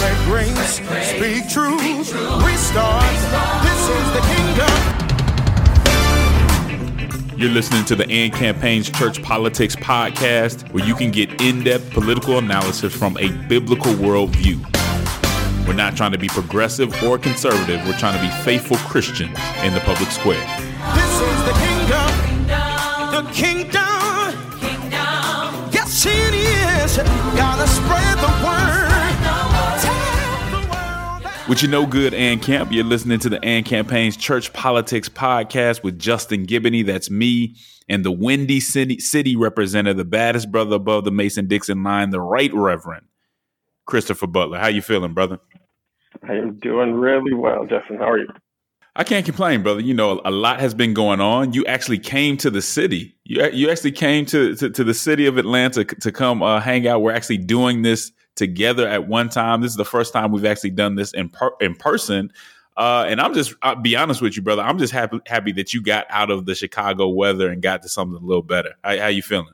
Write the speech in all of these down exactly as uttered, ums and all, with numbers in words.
Let grace speak truth. Restart. This is the kingdom. You're listening to the And Campaign's Church Politics Podcast, where you can get in-depth political analysis from a biblical worldview. We're not trying to be progressive or conservative. We're trying to be faithful Christians in the public square. This is the kingdom. The kingdom. Kingdom. Yes, it is. Gotta spread the word. Tell the world that- With your no good, And Camp, you're listening to the And Campaign's Church Politics Podcast with Justin Giboney. That's me. And the Windy City, City representative, the baddest brother above the Mason-Dixon line, the Right Reverend Christopher Butler. How you feeling, brother? I am doing really well, Justin. How are you? I can't complain, brother. You know, a lot has been going on. You actually came to the city. You you actually came to to, to the city of Atlanta to come uh, hang out. We're actually doing this together at one time. This is the first time we've actually done this in per- in person. Uh, and I'm just, I'll be honest with you, brother. I'm just happy happy that you got out of the Chicago weather and got to something a little better. How, how you feeling?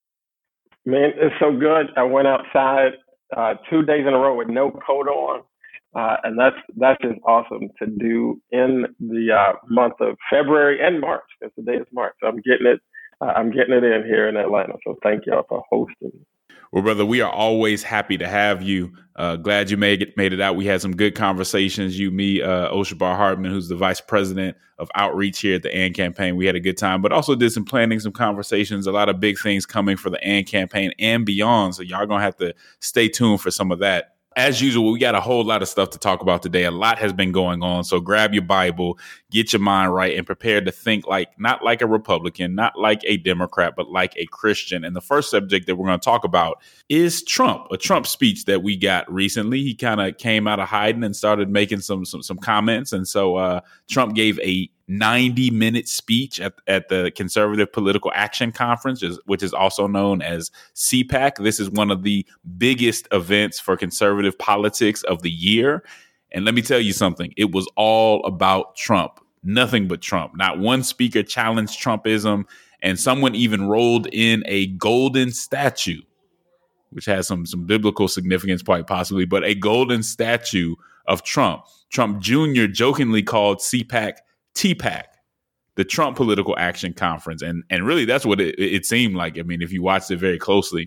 Man, it's so good. I went outside uh, two days in a row with no coat on. Uh, and that's that's just awesome to do in the uh, month of February and March, because today is March. So I'm getting it. Uh, I'm getting it in here in Atlanta. So thank y'all for hosting. Well, brother, we are always happy to have you. Uh, glad you made it made it out. We had some good conversations. You, me, uh, Oshabar Hartman, who's the vice president of outreach here at the And Campaign. We had a good time, but also did some planning, some conversations. A lot of big things coming for the And Campaign and beyond. So y'all gonna have to stay tuned for some of that. As usual, we got a whole lot of stuff to talk about today. A lot has been going on. So grab your Bible, get your mind right, and prepare to think like, not like a Republican, not like a Democrat, but like a Christian. And the first subject that we're going to talk about is Trump, a Trump speech that we got recently. He kind of came out of hiding and started making some some, some comments. And so uh, Trump gave a ninety minute speech at, at the Conservative Political Action Conference, which is also known as C PAC. This is one of the biggest events for conservative politics of the year. And let me tell you something. It was all about Trump, nothing but Trump. Not one speaker challenged Trumpism. And someone even rolled in a golden statue, which has some, some biblical significance, quite possibly, but a golden statue of Trump. Trump Junior jokingly called C PAC T PAC, the Trump Political Action Conference. And and really, that's what it, it seemed like. I mean, if you watched it very closely.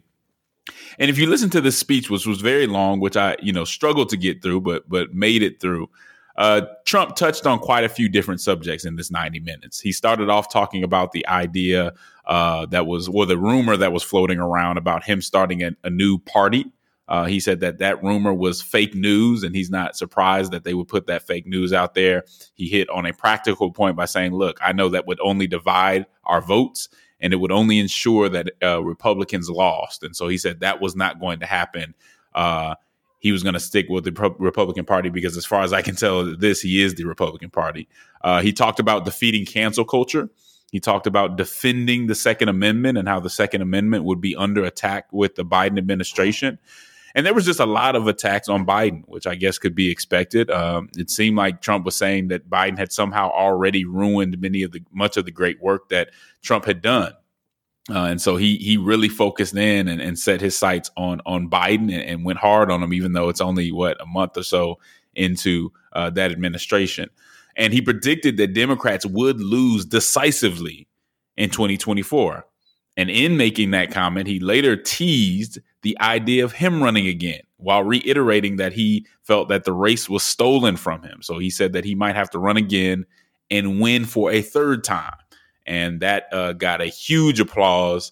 And if you listen to this speech, which was very long, which I, you know, struggled to get through, but but made it through, uh, Trump touched on quite a few different subjects in this ninety minutes. He started off talking about the idea uh, that was, or the rumor that was floating around about him starting a, a new party. Uh, he said that that rumor was fake news, and he's not surprised that they would put that fake news out there. He hit on a practical point by saying, look, I know that would only divide our votes, and it would only ensure that uh, Republicans lost. And so he said that was not going to happen. Uh, he was going to stick with the Pro- Republican Party because, as far as I can tell, this, he is the Republican Party. Uh, he talked about defeating cancel culture. He talked about defending the Second Amendment and how the Second Amendment would be under attack with the Biden administration. And there was just a lot of attacks on Biden, which I guess could be expected. Um, it seemed like Trump was saying that Biden had somehow already ruined many of the much of the great work that Trump had done. Uh, and so he he really focused in and, and set his sights on on Biden and, and went hard on him, even though it's only, what, a month or so into uh, that administration. And he predicted that Democrats would lose decisively in twenty twenty-four. And in making that comment, he later teased the idea of him running again, while reiterating that he felt that the race was stolen from him. So he said that he might have to run again and win for a third time. And that uh, got a huge applause,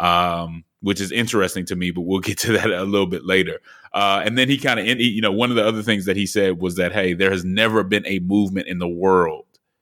um, which is interesting to me, but we'll get to that a little bit later. Uh, and then he kind of, you know, one of the other things that he said was that, hey, there has never been a movement in the world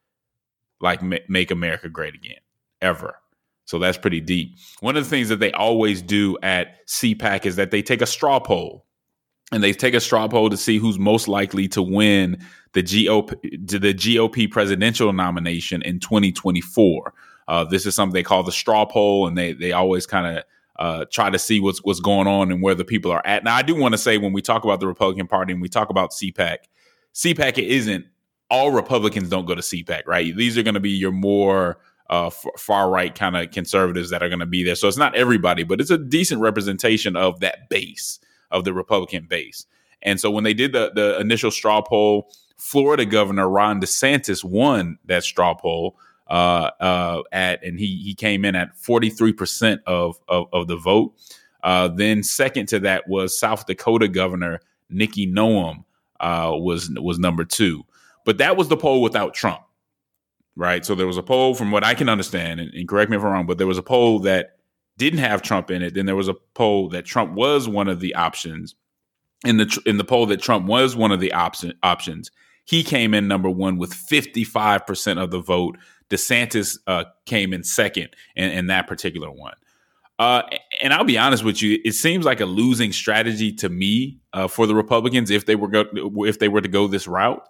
like Make America Great Again, ever. So that's pretty deep. One of the things that they always do at C PAC is that they take a straw poll, and they take a straw poll to see who's most likely to win the G O P, the G O P presidential nomination in twenty twenty-four. Uh, this is something they call the straw poll, and they they always kind of uh, try to see what's what's going on and where the people are at. Now, I do want to say, when we talk about the Republican Party and we talk about C PAC, C PAC isn't all Republicans don't go to C PAC, right? These are going to be your more uh, f- far right kind of conservatives that are going to be there. So it's not everybody, but it's a decent representation of that base, of the Republican base. And so when they did the, the initial straw poll, Florida Governor Ron DeSantis won that straw poll uh, uh, at, and he he came in at forty-three percent of, of, of the vote. Uh, then second to that was South Dakota Governor Nikki Noem uh, was was number two. But that was the poll without Trump, right? So there was a poll, from what I can understand, and, and correct me if I'm wrong, but there was a poll that didn't have Trump in it. Then there was a poll that Trump was one of the options. In the in the poll that Trump was one of the option, options, he came in number one with fifty-five percent of the vote. DeSantis uh, came in second in, in that particular one. Uh, and I'll be honest with you, it seems like a losing strategy to me uh, for the Republicans if they were go- if they were to go this route.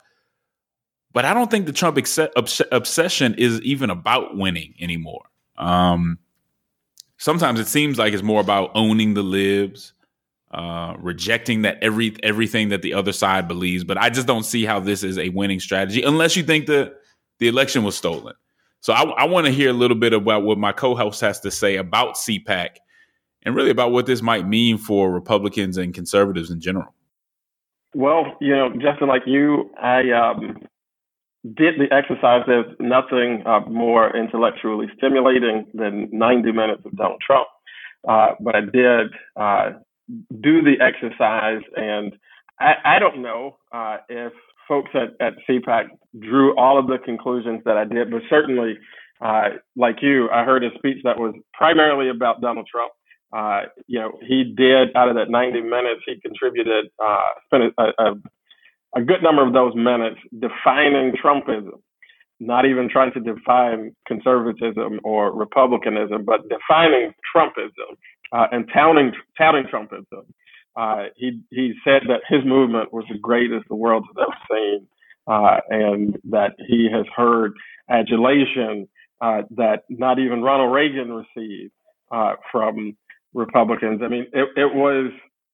But I don't think the Trump ex- obs- obsession is even about winning anymore. Um, sometimes it seems like it's more about owning the libs, uh, rejecting that every everything that the other side believes. But I just don't see how this is a winning strategy unless you think that the election was stolen. So I, I want to hear a little bit about what my co-host has to say about C PAC and really about what this might mean for Republicans and conservatives in general. Well, you know, Justin, like you, I um, did the exercise. There's nothing uh, more intellectually stimulating than ninety minutes of Donald Trump. Uh, but I did uh, do the exercise, and I, I don't know uh, if folks at, at C PAC drew all of the conclusions that I did, but certainly, uh, like you, I heard a speech that was primarily about Donald Trump. Uh, you know, he did, out of that ninety minutes, he contributed, uh, spent a, a, a good number of those minutes defining Trumpism, not even trying to define conservatism or republicanism, but defining Trumpism uh, and touting, touting Trumpism. Uh, he he said that his movement was the greatest the world has ever seen, uh, and that he has heard adulation uh, that not even Ronald Reagan received uh, from Republicans. I mean, it, it was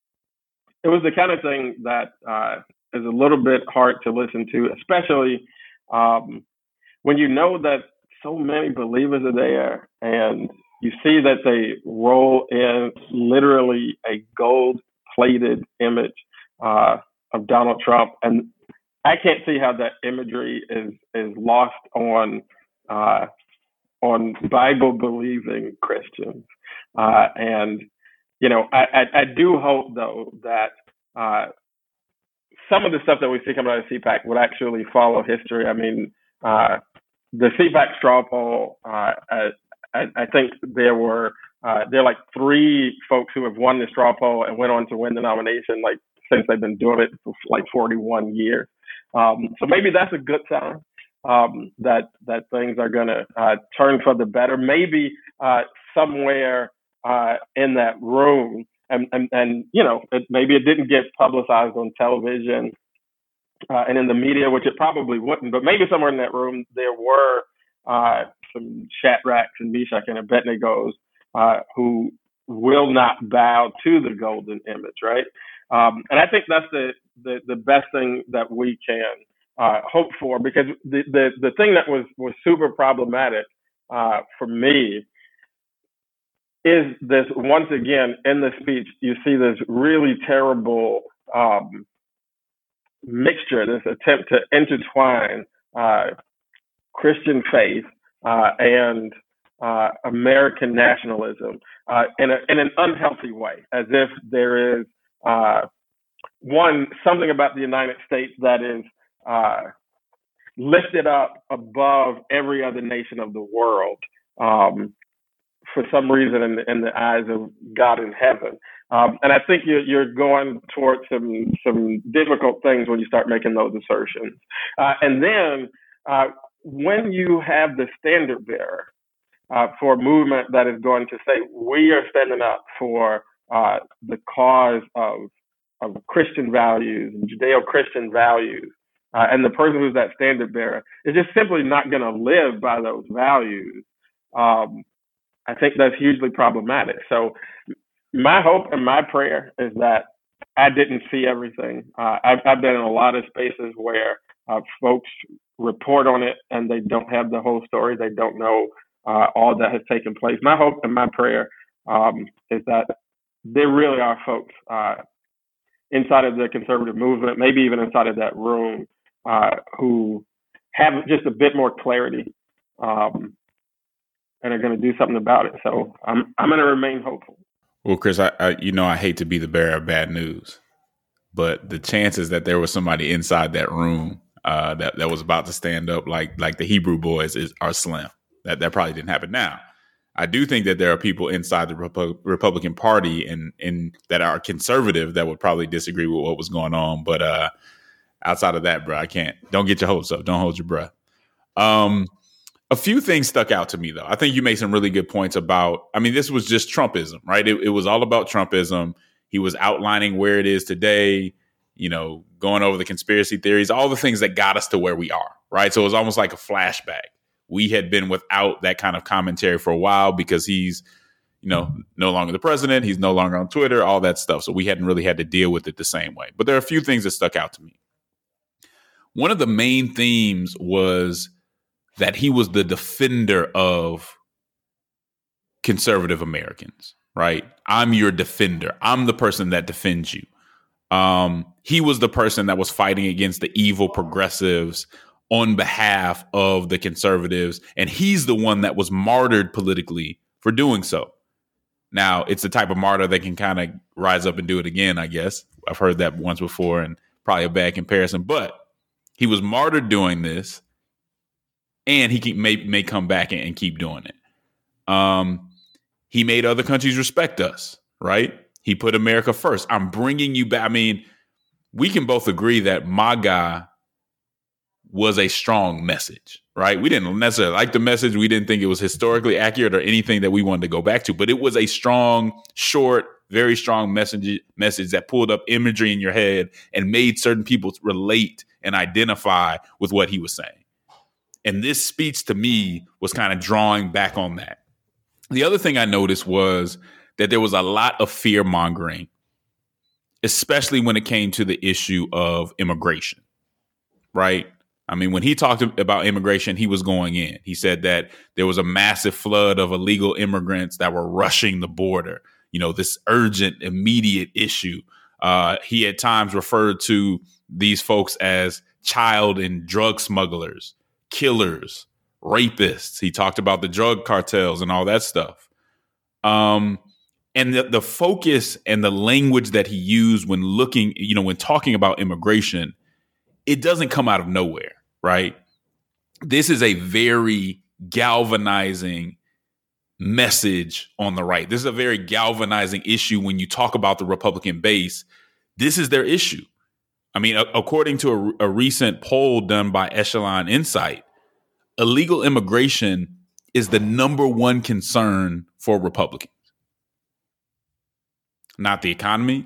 it was the kind of thing that uh, is a little bit hard to listen to, especially um, when you know that so many believers are there, and you see that they roll in literally a gold plated image uh, of Donald Trump, and I can't see how that imagery is is lost on uh, on Bible believing Christians. Uh, and you know, I, I, I do hope though that uh, some of the stuff that we see coming out of C PAC would actually follow history. I mean, uh, the C PAC straw poll. Uh, I, I think there were. Uh, there are like three folks who have won the straw poll and went on to win the nomination, like since they've been doing it for like forty-one years. Um, so maybe that's a good sign um, that that things are going to uh, turn for the better. Maybe uh, somewhere uh, in that room, and and, and you know, it, maybe it didn't get publicized on television uh, and in the media, which it probably wouldn't. But maybe somewhere in that room there were uh, some Shadrachs and Meshach and Abednego Uh, who will not bow to the golden image, right? Um, and I think that's the, the the best thing that we can uh, hope for, because the, the the thing that was was super problematic uh, for me is this. Once again, in the speech, you see this really terrible um, mixture, this attempt to intertwine uh, Christian faith uh, and Uh, American nationalism uh, in, a, in an unhealthy way, as if there is uh, one something about the United States that is uh, lifted up above every other nation of the world um, for some reason in the, in the eyes of God in heaven. Um, and I think you're, you're going towards some some difficult things when you start making those assertions. Uh, and then uh, when you have the standard bearer Uh, for a movement that is going to say, we are standing up for uh, the cause of of Christian values and Judeo-Christian values, uh, and the person who's that standard bearer is just simply not going to live by those values, um, I think that's hugely problematic. So my hope and my prayer is that I didn't see everything. Uh, I've, I've been in a lot of spaces where uh, folks report on it and they don't have the whole story. They don't know Uh, all that has taken place. My hope and my prayer um, is that there really are folks uh, inside of the conservative movement, maybe even inside of that room, uh, who have just a bit more clarity um, and are going to do something about it. So I'm I'm going to remain hopeful. Well, Chris, I, I you know I hate to be the bearer of bad news, but the chances that there was somebody inside that room uh, that that was about to stand up like like the Hebrew boys is are slim. That that probably didn't happen. Now, I do think that there are people inside the Repu- Republican Party and and that are conservative that would probably disagree with what was going on. But uh, outside of that, bro, I can't. Don't get your hopes up. Don't hold your breath. Um, a few things stuck out to me, though. I think you made some really good points about. I mean, this was just Trumpism, right? It, it was all about Trumpism. He was outlining where it is today. You know, going over the conspiracy theories, all the things that got us to where we are, right? So it was almost like a flashback. We had been without that kind of commentary for a while because he's, you know, no longer the president. He's no longer on Twitter, all that stuff. So we hadn't really had to deal with it the same way. But there are a few things that stuck out to me. One of the main themes was that he was the defender of conservative Americans, right? I'm your defender. I'm the person that defends you. Um, he was the person that was fighting against the evil progressives on behalf of the conservatives. And he's the one that was martyred politically for doing so. Now, it's the type of martyr that can kind of rise up and do it again, I guess. I've heard that once before and probably a bad comparison. But he was martyred doing this, and he keep, may, may come back and, and keep doing it. Um, he made other countries respect us, right? He put America first. I'm bringing you back. I mean, we can both agree that MAGA was a strong message, right? We didn't necessarily like the message. We didn't think it was historically accurate or anything that we wanted to go back to, but it was a strong, short, very strong message, message that pulled up imagery in your head and made certain people relate and identify with what he was saying. And this speech to me was kind of drawing back on that. The other thing I noticed was that there was a lot of fear mongering, especially when it came to the issue of immigration, right? I mean, when he talked about immigration, he was going in. He said that there was a massive flood of illegal immigrants that were rushing the border. You know, this urgent, immediate issue. Uh, he at times referred to these folks as child and drug smugglers, killers, rapists. He talked about the drug cartels and all that stuff. Um, and the, the focus and the language that he used when looking, you know, when talking about immigration, it doesn't come out of nowhere, right? This is a very galvanizing message on the right. This is a very galvanizing issue when you talk about the Republican base. This is their issue. I mean, a- according to a, a recent poll done by Echelon Insight, illegal immigration is the number one concern for Republicans. Not the economy,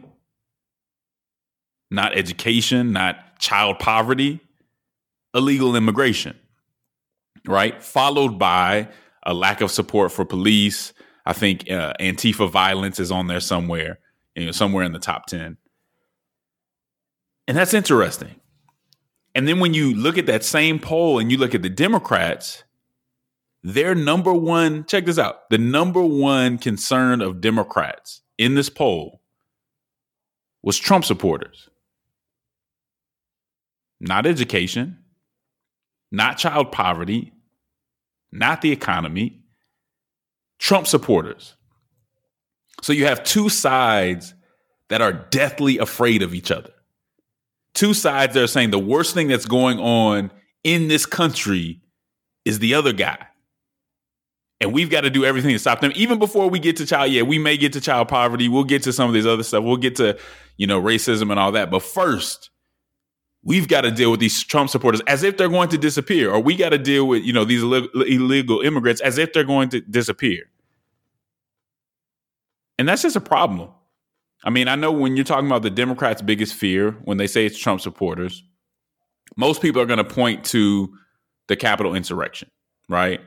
not education, not child poverty, illegal immigration, right? Followed by a lack of support for police. I think uh, Antifa violence is on there somewhere, you know, somewhere in the top ten. And that's interesting. And then when you look at that same poll and you look at the Democrats, their number one, check this out, the number one concern of Democrats in this poll was Trump supporters. Not education, not child poverty, not the economy, Trump supporters. So you have two sides that are deathly afraid of each other. Two sides that are saying the worst thing that's going on in this country is the other guy. And we've got to do everything to stop them. Even before we get to child, yeah, we may get to child poverty. We'll get to some of these other stuff. We'll get to, you know, racism and all that. But first, we've got to deal with these Trump supporters as if they're going to disappear. Or we got to deal with, you know, these illegal immigrants as if they're going to disappear. And that's just a problem. I mean, I know when you're talking about the Democrats' biggest fear, when they say it's Trump supporters, most people are going to point to the Capitol insurrection, right?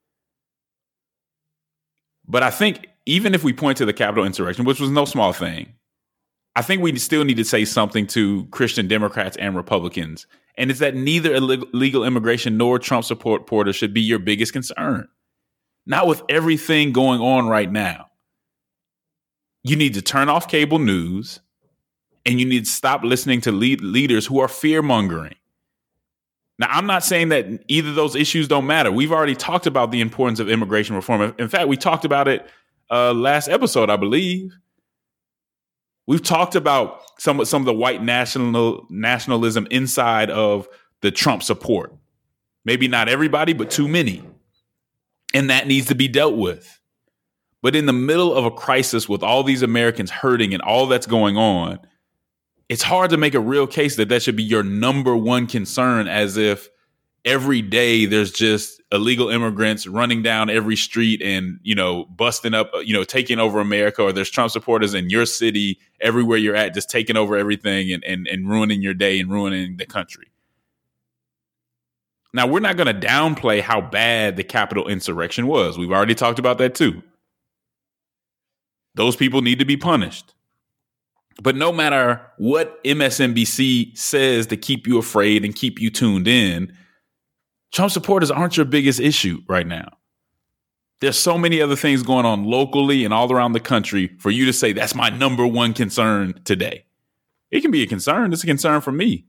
But I think even if we point to the Capitol insurrection, which was no small thing, I think we still need to say something to Christian Democrats and Republicans. And it's that neither illegal immigration nor Trump supporters should be your biggest concern. Not with everything going on right now. You need to turn off cable news And you need to stop listening to lead leaders who are fear mongering. Now, I'm not saying that either of those issues don't matter. We've already talked about the importance of immigration reform. In fact, we talked about it uh, last episode, I believe. We've talked about some, some of the white national nationalism inside of the Trump support. Maybe not everybody, but too many. And that needs to be dealt with. But in the middle of a crisis with all these Americans hurting and all that's going on, it's hard to make a real case that that should be your number one concern, as if every day there's just illegal immigrants running down every street and, you know, busting up, you know, taking over America, or there's Trump supporters in your city, everywhere you're at, just taking over everything and, and, and ruining your day and ruining the country. Now, we're not going to downplay how bad the Capitol insurrection was. We've already talked about that, too. Those people need to be punished. But no matter what M S N B C says to keep you afraid and keep you tuned in, Trump supporters aren't your biggest issue right now. There's so many other things going on locally and all around the country for you to say that's my number one concern today. It can be a concern. It's a concern for me.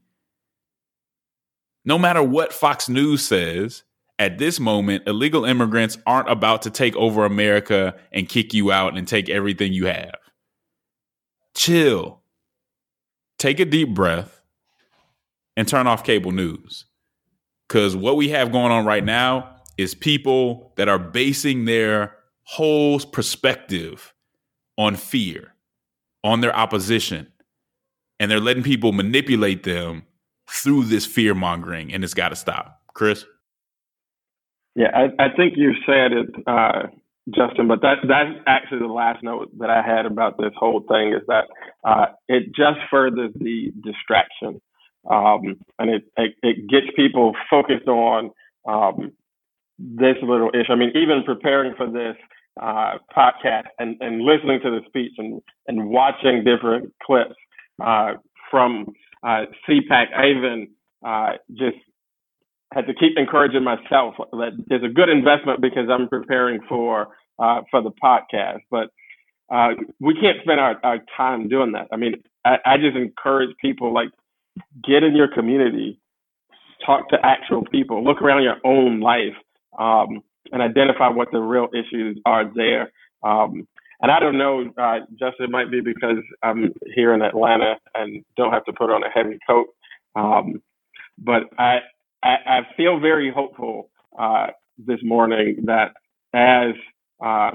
No matter what Fox News says, at this moment, illegal immigrants aren't about to take over America and kick you out and take everything you have. Chill. Take a deep breath and turn off cable news. Because what we have going on right now is people that are basing their whole perspective on fear, on their opposition, and they're letting people manipulate them through this fear mongering, and it's got to stop. Chris? Yeah, I, I think you said it, uh, Justin, but that that's actually the last note that I had about this whole thing, is that uh, it just furthers the distraction. Um, and it, it, it gets people focused on um, this little issue. I mean, even preparing for this uh, podcast and, and listening to the speech and, and watching different clips uh, from uh, C PAC, I even uh, just had to keep encouraging myself that it's a good investment because I'm preparing for uh, for the podcast. But uh, we can't spend our, our time doing that. I mean, I, I just encourage people, like, get in your community, talk to actual people, look around your own life, um, and identify what the real issues are there. Um, and I don't know, uh, Justin, it might be because I'm here in Atlanta and don't have to put on a heavy coat. Um, but I, I, I feel very hopeful uh, this morning that as uh,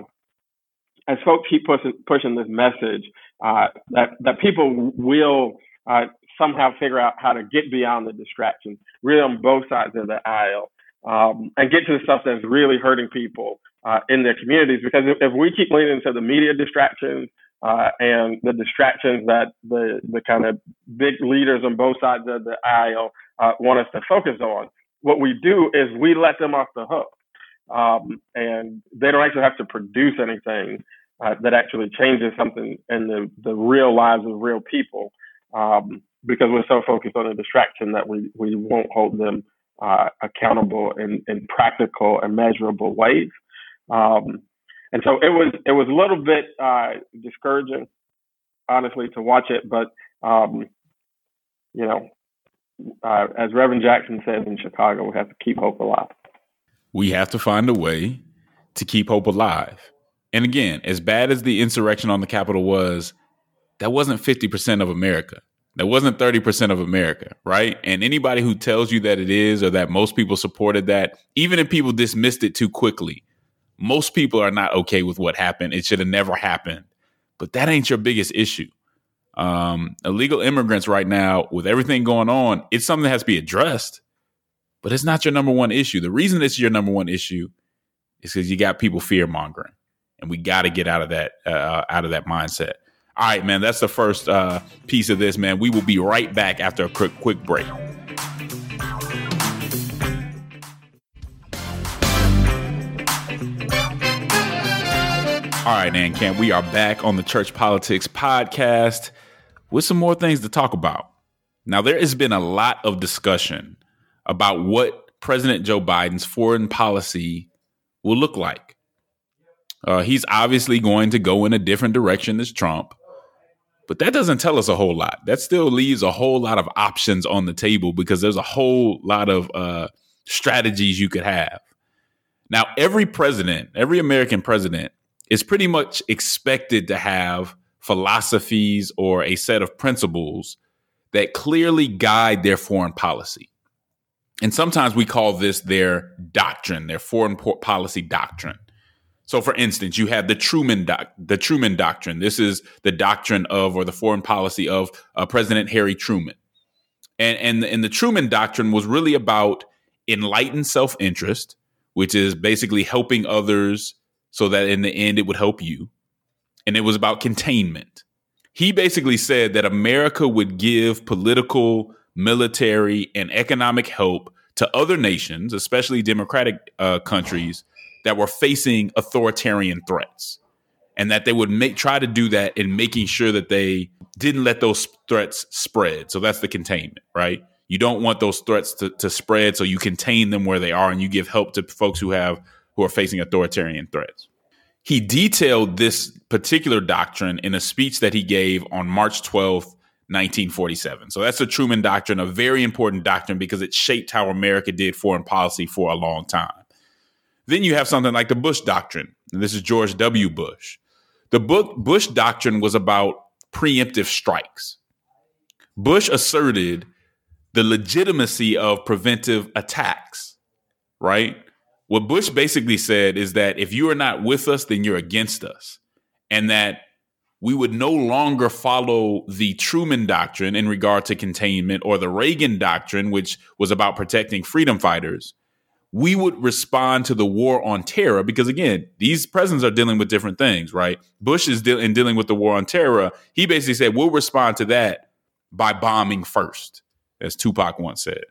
as folks keep pushing, pushing this message, uh, that that people will uh, somehow figure out how to get beyond the distractions, really on both sides of the aisle, um, and get to the stuff that's really hurting people uh, in their communities. Because if, if we keep leaning into the media distractions uh, and the distractions that the the kind of big leaders on both sides of the aisle uh, want us to focus on, what we do is we let them off the hook. Um, and they don't actually have to produce anything uh, that actually changes something in the, the real lives of real people, um, because we're so focused on the distraction that we, we won't hold them uh, accountable in, in practical and measurable ways. Um, and so it was it was a little bit uh, discouraging, honestly, to watch it. But, um, you know, uh, as Reverend Jackson says in Chicago, we have to keep hope alive. We have to find a way to keep hope alive. And again, as bad as the insurrection on the Capitol was, that wasn't fifty percent of America. That wasn't thirty percent of America, right? And anybody who tells you that it is, or that most people supported that, even if people dismissed it too quickly, most people are not okay with what happened. It should have never happened. But that ain't your biggest issue. Um, illegal immigrants right now, with everything going on, it's something that has to be addressed. But it's not your number one issue. The reason it's your number one issue is because you got people fear mongering, and we got to get out of that uh, out of that mindset. All right, man, that's the first uh, piece of this, man. We will be right back after a quick quick break. All right, Ann Camp, we are back on the Church Politics Podcast with some more things to talk about. Now, there has been a lot of discussion about what President Joe Biden's foreign policy will look like. Uh, he's obviously going to go in a different direction than Trump, But that doesn't tell us a whole lot. That still leaves a whole lot of options on the table because there's a whole lot of uh, strategies you could have. Now, every president, every American president is pretty much expected to have philosophies or a set of principles that clearly guide their foreign policy. And sometimes we call this their doctrine, their foreign policy doctrine. So, for instance, you have the Truman doc- the Truman Doctrine. This is the doctrine of or the foreign policy of uh, President Harry Truman. And, and, and the Truman Doctrine was really about enlightened self-interest, which is basically helping others so that in the end it would help you. And it was about containment. He basically said that America would give political, military, and economic help to other nations, especially democratic uh, countries, that were facing authoritarian threats, and that they would make try to do that in making sure that they didn't let those threats spread. So that's the containment, right? You don't want those threats to, to spread, so you contain them where they are and you give help to folks who have who are facing authoritarian threats. He detailed this particular doctrine in a speech that he gave on March twelfth, nineteen forty-seven. So that's the Truman Doctrine, a very important doctrine because it shaped how America did foreign policy for a long time. Then you have something like the Bush Doctrine. And this is George W. Bush. The Bush Doctrine was about preemptive strikes. Bush asserted the legitimacy of preventive attacks, right? What Bush basically said is that if you are not with us, then you're against us. And that we would no longer follow the Truman Doctrine in regard to containment or the Reagan Doctrine, which was about protecting freedom fighters. We would respond to the war on terror because, again, these presidents are dealing with different things, right? Bush is de- in dealing with the war on terror. He basically said, we'll respond to that by bombing first, as Tupac once said.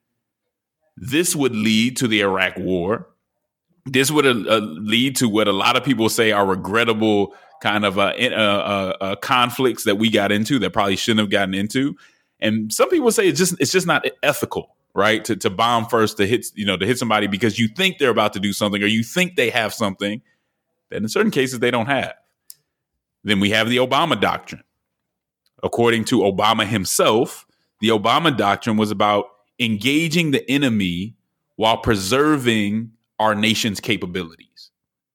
This would lead to the Iraq War. This would uh, lead to what a lot of people say are regrettable kind of uh, uh, uh, conflicts that we got into that probably shouldn't have gotten into. And some people say it's just it's just not ethical, right? To to bomb first, to hit, you know, to hit somebody because you think they're about to do something or you think they have something that in certain cases they don't have. Then we have the Obama Doctrine. According to Obama himself, the Obama Doctrine was about engaging the enemy while preserving our nation's capabilities.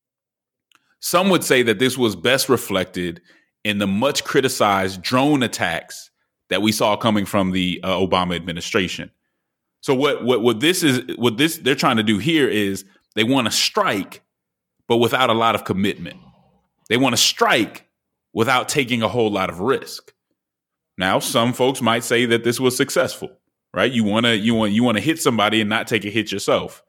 Some would say that this was best reflected in the much criticized drone attacks that we saw coming from the uh, Obama administration. So what, what, what this is, what this they're trying to do here is they want to strike, but without a lot of commitment. They want to strike without taking a whole lot of risk. Now, some folks might say that this was successful, right? You want to you want you want to hit somebody and not take a hit yourself.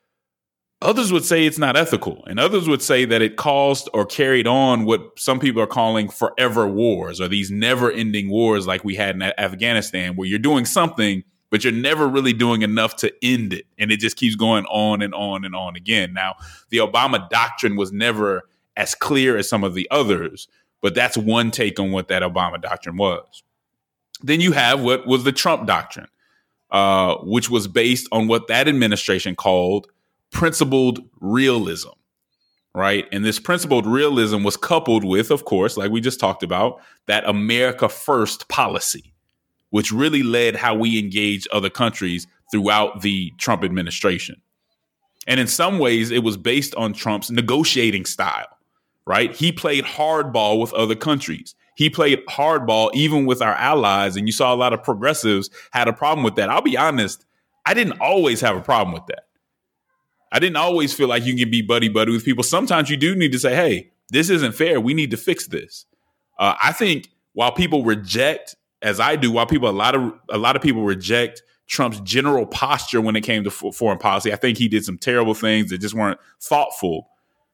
Others would say it's not ethical, and others would say that it caused or carried on what some people are calling forever wars, or these never-ending wars like we had in Afghanistan, where you're doing something, but you're never really doing enough to end it, and it just keeps going on and on and on again. Now, the Obama Doctrine was never as clear as some of the others, but that's one take on what that Obama Doctrine was. Then you have what was the Trump Doctrine, uh, which was based on what that administration called principled realism, right? And this principled realism was coupled with, of course, like we just talked about, that America First policy, which really led how we engage other countries throughout the Trump administration. And in some ways, it was based on Trump's negotiating style, right? He played hardball with other countries. He played hardball even with our allies, and you saw a lot of progressives had a problem with that. I'll be honest, I didn't always have a problem with that. I didn't always feel like you can be buddy-buddy with people. Sometimes you do need to say, hey, this isn't fair. We need to fix this. Uh, I think while people reject, as I do, while people, a lot of a lot of people reject Trump's general posture when it came to f- foreign policy, I think he did some terrible things that just weren't thoughtful.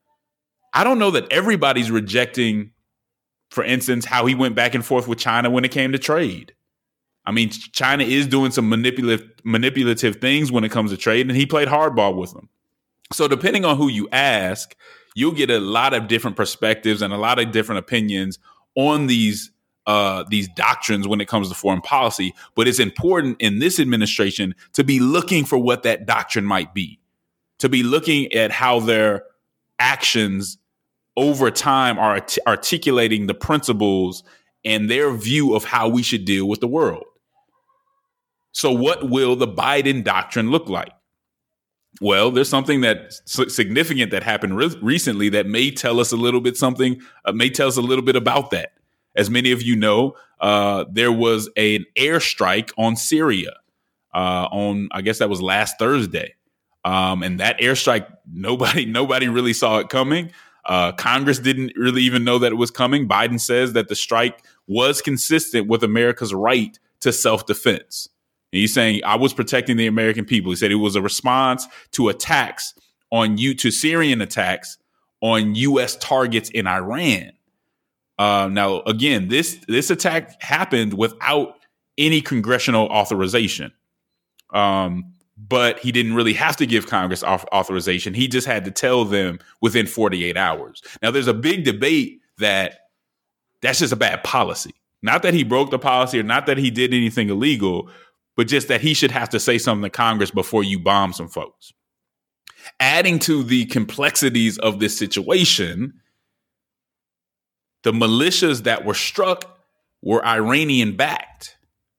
I don't know that everybody's rejecting, for instance, how he went back and forth with China when it came to trade. I mean, China is doing some manipulative manipulative things when it comes to trade, and he played hardball with them. So depending on who you ask, you'll get a lot of different perspectives and a lot of different opinions on these uh, these doctrines when it comes to foreign policy. But it's important in this administration to be looking for what that doctrine might be, to be looking at how their actions over time are art- articulating the principles and their view of how we should deal with the world. So what will the Biden doctrine look like? Well, there's something that's significant that happened re- recently that may tell us a little bit something, uh, may tell us a little bit about that. As many of you know, uh, there was an airstrike on Syria uh, on, I guess that was last Thursday. Um, and that airstrike, nobody, nobody really saw it coming. Uh, Congress didn't really even know that it was coming. Biden says that the strike was consistent with America's right to self-defense. And he's saying, I was protecting the American people. He said it was a response to attacks on you, to Syrian attacks on U S targets in Iran. Uh, now, again, this this attack happened without any congressional authorization. Um, but he didn't really have to give Congress authorization. He just had to tell them within forty-eight hours. Now, there's a big debate that that's just a bad policy. Not that he broke the policy or not that he did anything illegal, but just that he should have to say something to Congress before you bomb some folks. Adding to the complexities of this situation, the militias that were struck were Iranian backed.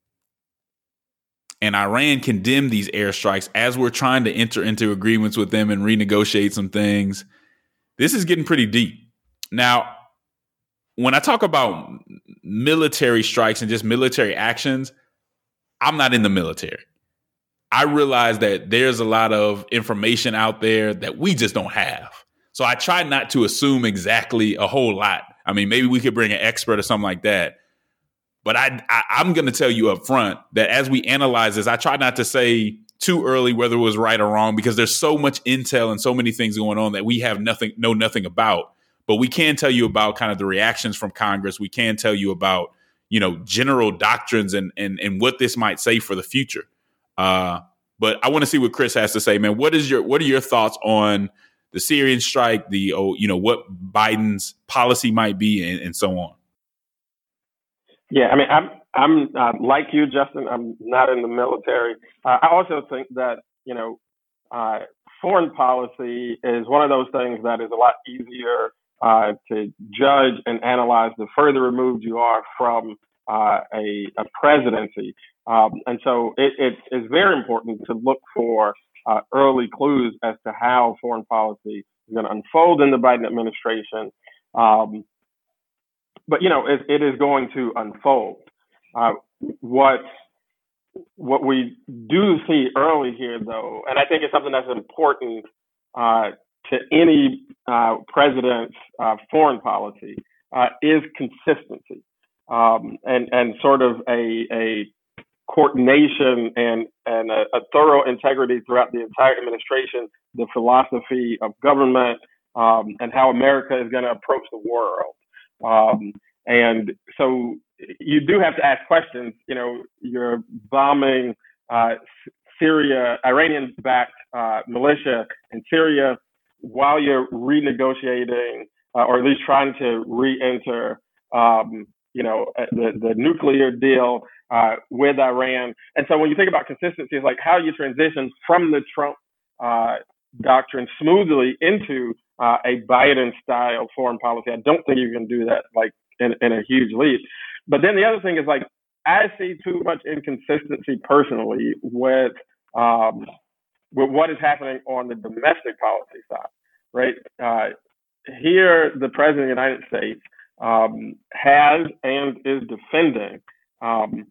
And Iran condemned these airstrikes as we're trying to enter into agreements with them and renegotiate some things. This is getting pretty deep. Now, when I talk about military strikes and just military actions, I'm not in the military. I realize that there's a lot of information out there that we just don't have. So I try not to assume exactly a whole lot. I mean, maybe we could bring an expert or something like that. But I, I, I'm going to tell you up front that as we analyze this, I try not to say too early whether it was right or wrong, because there's so much intel and so many things going on that we have nothing, know nothing about. But we can tell you about kind of the reactions from Congress. We can tell you about, you know, general doctrines and and and what this might say for the future. Uh, but I want to see what Chris has to say, man. What is your what are your thoughts on the Syrian strike, the, oh, you know, what Biden's policy might be and, and so on? Yeah, I mean, I'm I'm uh, like you, Justin. I'm not in the military. Uh, I also think that, you know, uh, foreign policy is one of those things that is a lot easier uh, to judge and analyze the further removed you are from uh, a, a presidency. Um, and so it, it is very important to look for uh, early clues as to how foreign policy is going to unfold in the Biden administration. Um, But, you know, it, it is going to unfold. Uh, what what we do see early here, though, and I think it's something that's important uh, to any uh, president's uh, foreign policy, uh, is consistency um, and and sort of a a coordination and and a, a thorough integrity throughout the entire administration, the philosophy of government, um, and how America is going to approach the world. Um, and so you do have to ask questions. You know, you're bombing uh, Syria, Iranian-backed uh, militia in Syria while you're renegotiating uh, or at least trying to re-enter, um, you know, the, the nuclear deal uh, with Iran. And so when you think about consistency, it's like how you transition from the Trump uh, doctrine smoothly into uh, a Biden-style foreign policy. I don't think you can do that like in, in a huge leap. But then the other thing is, like, I see too much inconsistency personally with um, with what is happening on the domestic policy side, right? Uh, here, the president of the United States um, has and is defending um,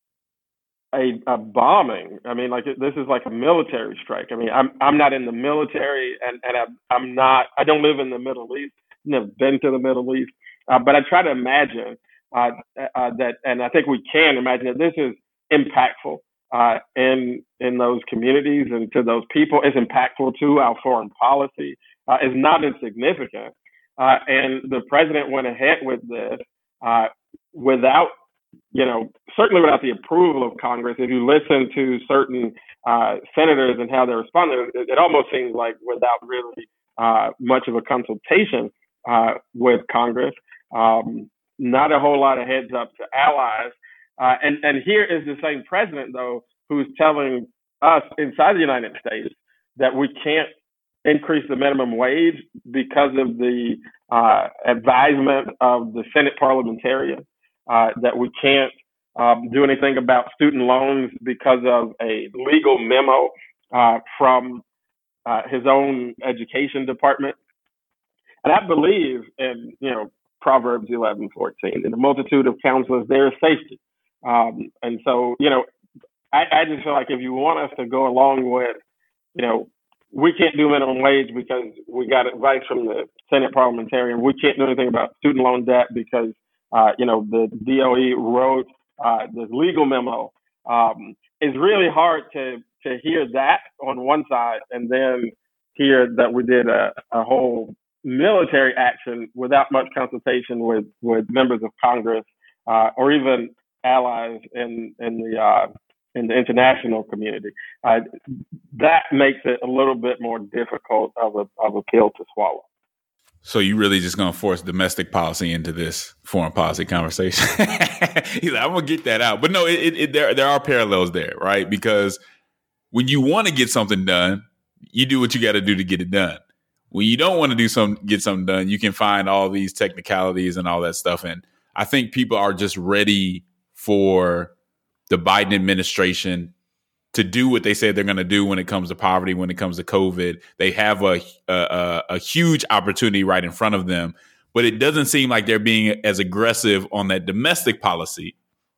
a, a bombing. I mean, like, this is like a military strike. I mean, I'm I'm not in the military, and and I'm, I'm not. I don't live in the Middle East. Never been to the Middle East, uh, but I try to imagine uh, uh, that, and I think we can imagine that this is impactful uh, in in those communities and to those people. It's impactful to our foreign policy. Uh, it's not insignificant, uh, and the president went ahead with this uh, without, you know, certainly without the approval of Congress. If you listen to certain uh, senators and how they're responding, it, it almost seems like without really uh, much of a consultation uh, with Congress. Um, not a whole lot of heads up to allies. Uh, and, and here is the same president, though, who's telling us inside the United States that we can't increase the minimum wage because of the uh, advisement of the Senate parliamentarian. uh, that we can't um, do anything about student loans because of a legal memo uh, from uh, his own education department. And I believe in, you know, Proverbs eleven fourteen, in the multitude of counselors, there is safety. Um, and so, you know, I, I just feel like if you want us to go along with, you know, we can't do minimum wage because we got advice from the Senate parliamentarian. We can't do anything about student loan debt because, uh, you know, the D O E wrote uh, this legal memo. Um, it's really hard to, to hear that on one side and then hear that we did a, a whole military action without much consultation with, with members of Congress uh, or even allies in, in the uh, in the international community. Uh, that makes it a little bit more difficult of a of a pill to swallow. So you really just going to force domestic policy into this foreign policy conversation? He's like, I'm going to get that out. But no, it, it, there there are parallels there, right? Because when you want to get something done, you do what you got to do to get it done. When you don't want to do some get something done, you can find all these technicalities and all that stuff. And I think people are just ready for the Biden administration to do what they said they're going to do when it comes to poverty, when it comes to COVID. They have a, a a huge opportunity right in front of them, but it doesn't seem like they're being as aggressive on that domestic policy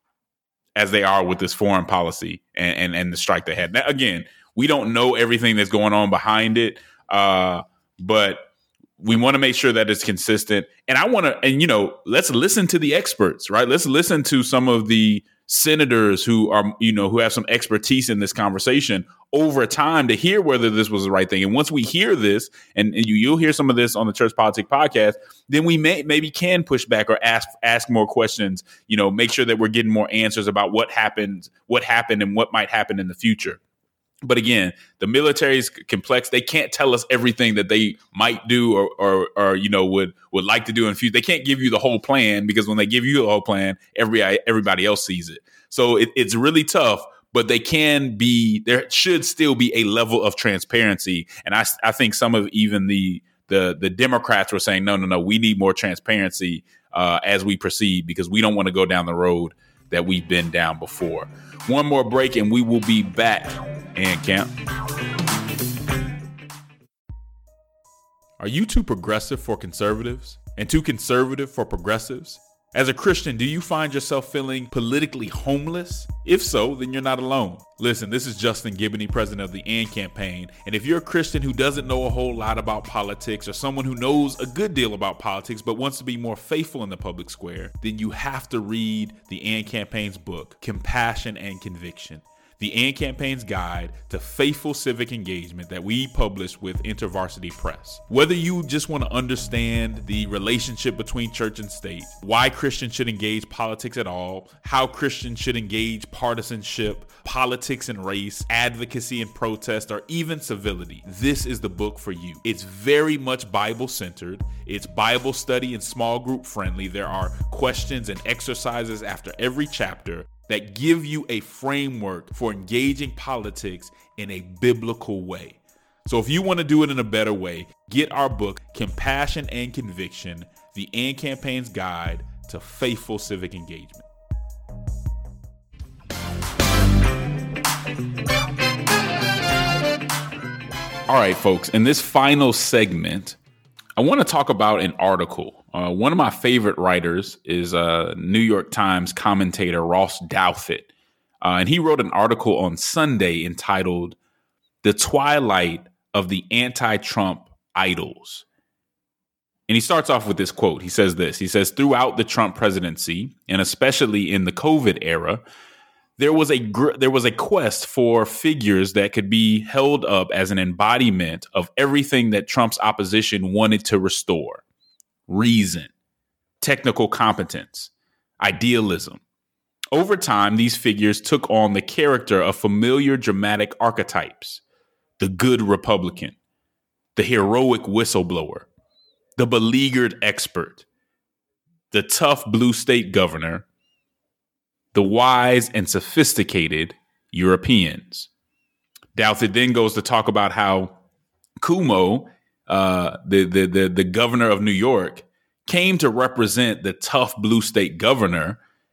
as they are with this foreign policy and, and, and the strike they had. Now, again, we don't know everything that's going on behind it, uh, but we want to make sure that it's consistent. And I want to, and, you know, let's listen to the experts, right? Let's listen to some of the senators who are, you know, who have some expertise in this conversation over time to hear whether this was the right thing. And once we hear this, and, and you, you'll hear some of this on the Church Politics Podcast, then we may maybe can push back or ask ask more questions, you know, make sure that we're getting more answers about what happened, what happened and what might happen in the future. But again, the military is complex. They can't tell us everything that they might do or, or, or you know, would would like to do in the future. They can't give you the whole plan because when they give you the whole plan, every everybody else sees it. So it, it's really tough, but they can be, there should still be a level of transparency. And I, I think some of even the, the, the Democrats were saying, no, no, no, we need more transparency uh, as we proceed because we don't want to go down the road that we've been down before. One more break and we will be back. And Camp. Are you too progressive for conservatives and too conservative for progressives? As a Christian, do you find yourself feeling politically homeless? If so, then you're not alone. Listen, this is Justin Giboney, president of the AND Campaign. And if you're a Christian who doesn't know a whole lot about politics or someone who knows a good deal about politics but wants to be more faithful in the public square, then you have to read the AND Campaign's book, Compassion and Conviction. The AND Campaign's Guide to Faithful Civic Engagement that we published with InterVarsity Press. Whether you just want to understand the relationship between church and state, why Christians should engage politics at all, how Christians should engage partisanship, politics and race, advocacy and protest, or even civility, this is the book for you. It's very much Bible-centered. It's Bible study and small group friendly. There are questions and exercises after every chapter that give you a framework for engaging politics in a biblical way. So if you want to do it in a better way, get our book, Compassion and Conviction, the AND Campaign's Guide to Faithful Civic Engagement. All right, folks, in this final segment, I want to talk about an article. Uh, one of my favorite writers is uh, New York Times commentator Ross Douthat. Uh, and he wrote an article on Sunday entitled The Twilight of the Anti-Trump Idols. And he starts off with this quote. He says this. He says, throughout the Trump presidency, and especially in the COVID era, there was a gr- there was a quest for figures that could be held up as an embodiment of everything that Trump's opposition wanted to restore. Reason, technical competence, idealism. Over time, these figures took on the character of familiar dramatic archetypes. The good Republican, the heroic whistleblower, the beleaguered expert, the tough blue state governor, the wise and sophisticated Europeans. Douthat then goes to talk about how Cuomo, uh, the, the, the, the governor of New York, came to represent the tough blue state governor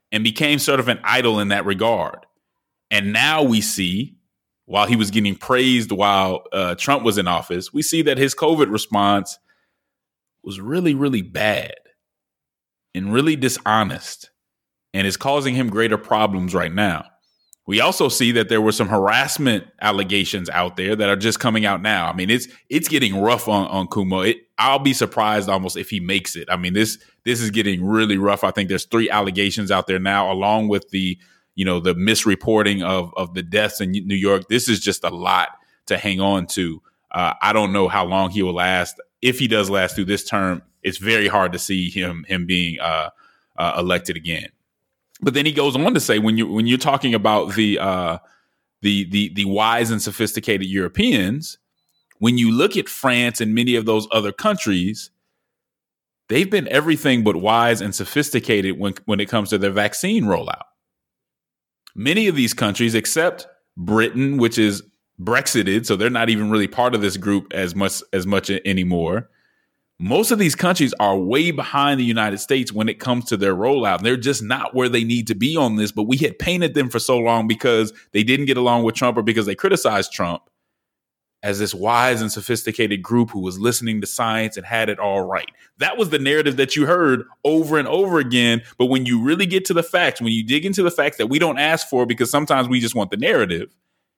and became sort of an idol in that regard. And now we see, while he was getting praised while uh, Trump was in office, we see that his COVID response was really, really bad and really dishonest and is causing him greater problems right now. We also see that there were some harassment allegations out there that are just coming out now. I mean, it's it's getting rough on, on Cuomo. It, I'll be surprised almost if he makes it. I mean, this this is getting really rough. I think there's three allegations out there now, along with the, you know, the misreporting of, of the deaths in New York. This is just a lot to hang on to. Uh, I don't know how long he will last. If he does last through this term, it's very hard to see him him being uh, uh, elected again. But then he goes on to say, when you when you're talking about the uh, the the the wise and sophisticated Europeans, when you look at France and many of those other countries, they've been everything but wise and sophisticated when when it comes to their vaccine rollout. Many of these countries, except Britain, which is Brexited, so they're not even really part of this group as much as much anymore. Most of these countries are way behind the United States when it comes to their rollout. They're just not where they need to be on this, but we had painted them for so long because they didn't get along with Trump or because they criticized Trump as this wise and sophisticated group who was listening to science and had it all right. That was the narrative that you heard over and over again. But when you really get to the facts, when you dig into the facts that we don't ask for because sometimes we just want the narrative,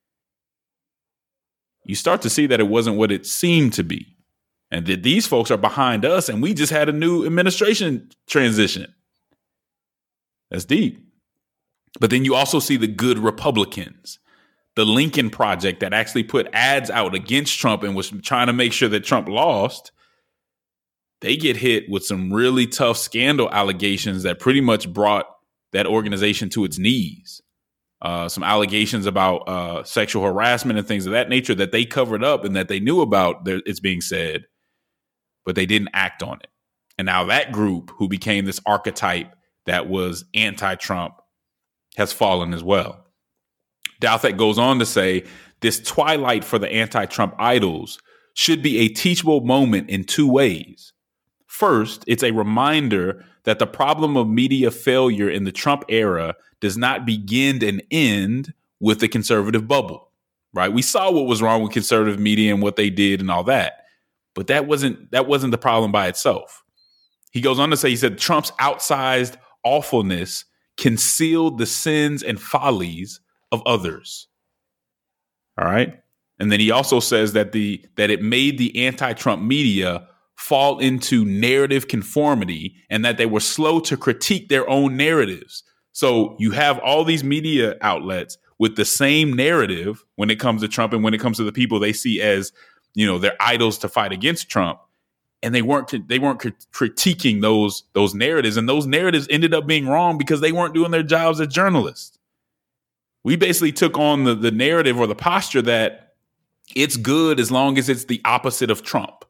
you start to see that it wasn't what it seemed to be. And that these folks are behind us, and we just had a new administration transition. That's deep. But then you also see the good Republicans, the Lincoln Project that actually put ads out against Trump and was trying to make sure that Trump lost. They get hit with some really tough scandal allegations that pretty much brought that organization to its knees. Uh, some allegations about uh, sexual harassment and things of that nature that they covered up and that they knew about, it's being said, but they didn't act on it. And now that group who became this archetype that was anti-Trump has fallen as well. Douthak goes on to say this twilight for the anti-Trump idols should be a teachable moment in two ways. First, it's a reminder that the problem of media failure in the Trump era does not begin and end with the conservative bubble, right? We saw what was wrong with conservative media and what they did and all that, but that wasn't that wasn't the problem by itself. He goes on to say, he said, Trump's outsized awfulness concealed the sins and follies of others. All right. And then he also says that the that it made the anti-Trump media fall into narrative conformity and that they were slow to critique their own narratives. So you have all these media outlets with the same narrative when it comes to Trump and when it comes to the people they see as, you know, their idols to fight against Trump. And they weren't they weren't critiquing those those narratives. And those narratives ended up being wrong because they weren't doing their jobs as journalists. We basically took on the, the narrative or the posture that it's good as long as it's the opposite of Trump.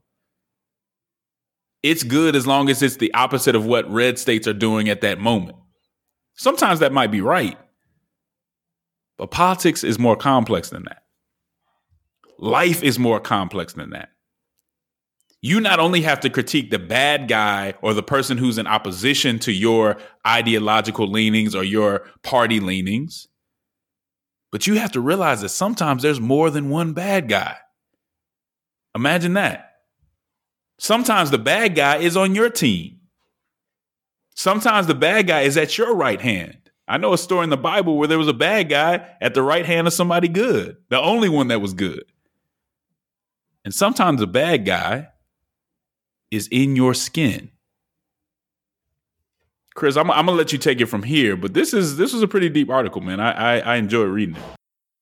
It's good as long as it's the opposite of what red states are doing at that moment. Sometimes that might be right, but politics is more complex than that. Life is more complex than that. You not only have to critique the bad guy or the person who's in opposition to your ideological leanings or your party leanings, but you have to realize that sometimes there's more than one bad guy. Imagine that. Sometimes the bad guy is on your team. Sometimes the bad guy is at your right hand. I know a story in the Bible where there was a bad guy at the right hand of somebody good, the only one that was good. And sometimes the bad guy is in your skin. Chris, I'm, I'm gonna let you take it from here, but this is this was a pretty deep article, man. I I, I enjoyed reading it.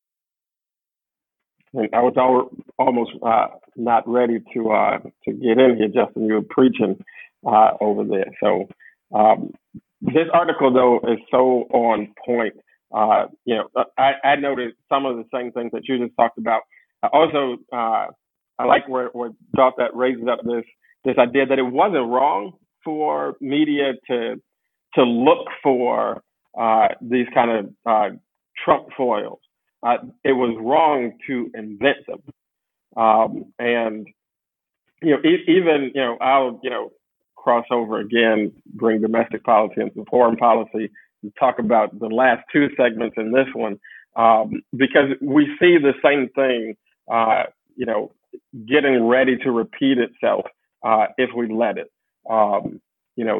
I was al- almost uh, not ready to uh, to get in here, Justin. You were preaching uh, over there. So um, this article, though, is so on point. Uh, you know, I, I noted some of the same things that you just talked about. I also, uh, I like where, where Douthak raises up this this idea that it wasn't wrong for media to to look for uh, these kind of uh, Trump foils. Uh, it was wrong to invent them. Um, and, you know, e- even, you know, I'll, you know, cross over again, bring domestic policy into foreign policy talk about the last two segments in this one, um, because we see the same thing, uh, you know, getting ready to repeat itself uh, if we let it. Um, you know,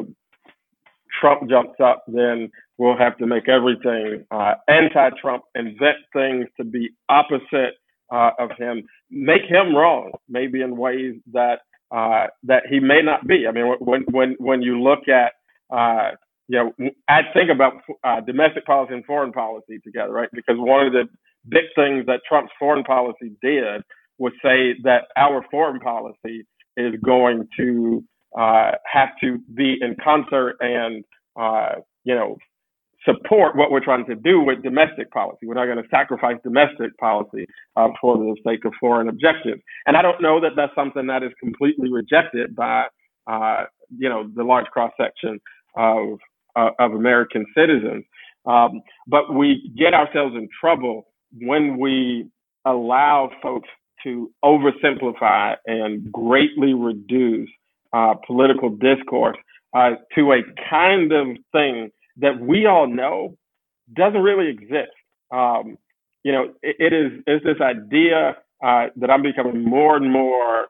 Trump jumps up, then we'll have to make everything uh, anti-Trump, invent things to be opposite uh, of him, make him wrong, maybe in ways that uh, that he may not be. I mean, when when when you look at, uh, you know, I think about uh, domestic policy and foreign policy together, right? Because one of the big things that Trump's foreign policy did was say that our foreign policy is going to uh, have to be in concert and, uh, you know, support what we're trying to do with domestic policy. We're not going to sacrifice domestic policy uh, for the sake of foreign objectives. And I don't know that that's something that is completely rejected by, uh, you know, the large cross-section of, uh, of American citizens. Um, but we get ourselves in trouble when we allow folks to oversimplify and greatly reduce uh, political discourse uh, to a kind of thing that we all know doesn't really exist. Um, you know, it, it is it's this idea uh, that I'm becoming more and more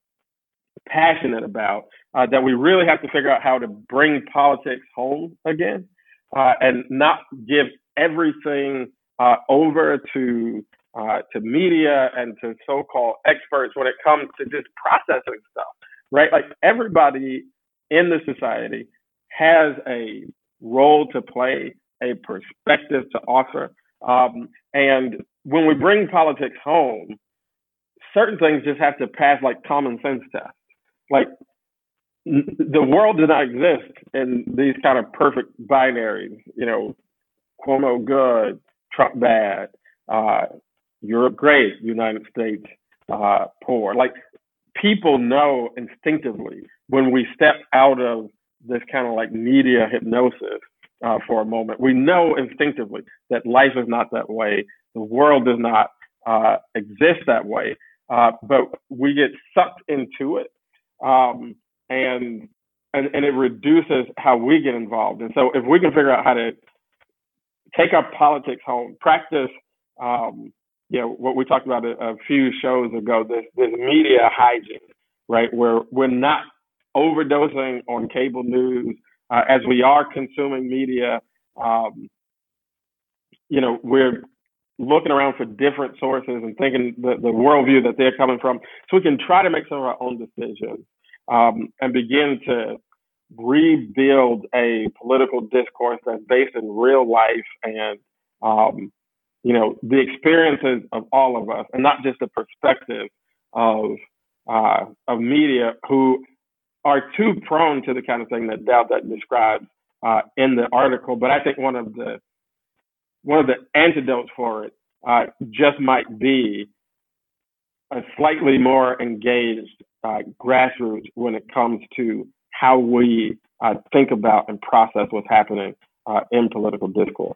passionate about, uh, that we really have to figure out how to bring politics home again, uh, and not give everything uh, over to uh, to media and to so-called experts when it comes to just processing stuff, right? Like, everybody in the society has a role to play, a perspective to offer. Um, and when we bring politics home, certain things just have to pass like common sense tests. Like, n- the world does not exist in these kind of perfect binaries, you know, Cuomo good, Trump bad, uh, Europe great, United States uh, poor. Like, people know instinctively when we step out of this kind of like media hypnosis uh, for a moment. We know instinctively that life is not that way. The world does not uh, exist that way, uh, but we get sucked into it, um, and, and and it reduces how we get involved. And so, if we can figure out how to take our politics home, practice, um, you know, what we talked about a, a few shows ago, this this media hygiene, right, where we're not overdosing on cable news uh, as we are consuming media. Um, you know, we're looking around for different sources and thinking the, the worldview that they're coming from, so we can try to make some of our own decisions um, and begin to rebuild a political discourse that's based in real life and, um, you know, the experiences of all of us, and not just the perspective of uh, of media who are too prone to the kind of thing that Dowdett describes uh, in the article. But I think one of the one of the antidotes for it uh, just might be a slightly more engaged uh, grassroots when it comes to how we uh, think about and process what's happening uh, in political discourse.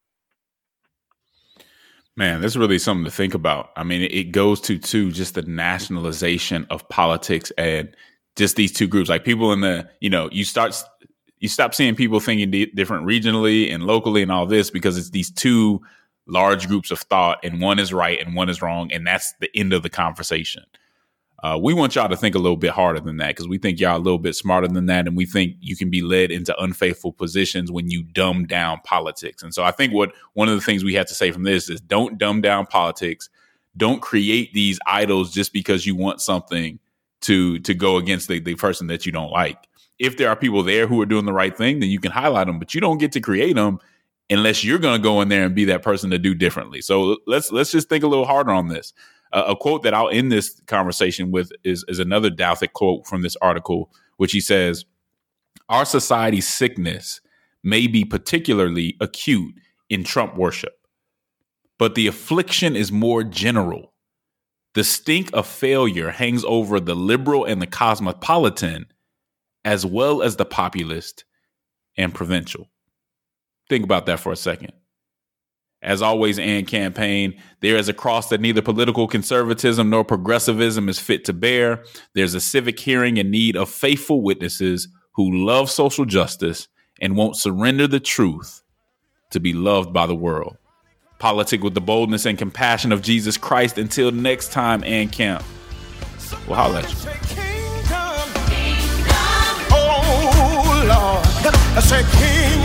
Man, that's really something to think about. I mean, it goes to, too, just the nationalization of politics and just these two groups. Like, people in the, you know, you start, you stop seeing people thinking di- different regionally and locally and all this, because it's these two large groups of thought, and one is right and one is wrong. And that's the end of the conversation. Uh, we want y'all to think a little bit harder than that, because we think y'all a little bit smarter than that. And we think you can be led into unfaithful positions when you dumb down politics. And so I think what one of the things we have to say from this is, don't dumb down politics. Don't create these idols just because you want something to to go against the, the person that you don't like. If there are people there who are doing the right thing, then you can highlight them, but you don't get to create them unless you're going to go in there and be that person to do differently. So let's let's just think a little harder on this. Uh, a quote that I'll end this conversation with is, is another Dowdett quote from this article, which he says, "Our society's sickness may be particularly acute in Trump worship, but the affliction is more general. The stink of failure hangs over the liberal and the cosmopolitan, as well as the populist and provincial." Think about that for a second. As always, and campaign, there is a cross that neither political conservatism nor progressivism is fit to bear. There's a civic hearing in need of faithful witnesses who love social justice and won't surrender the truth to be loved by the world. Politic with the boldness and compassion of Jesus Christ. Until next time, and camp. We'll holler at you. Oh, Lord. I say, King.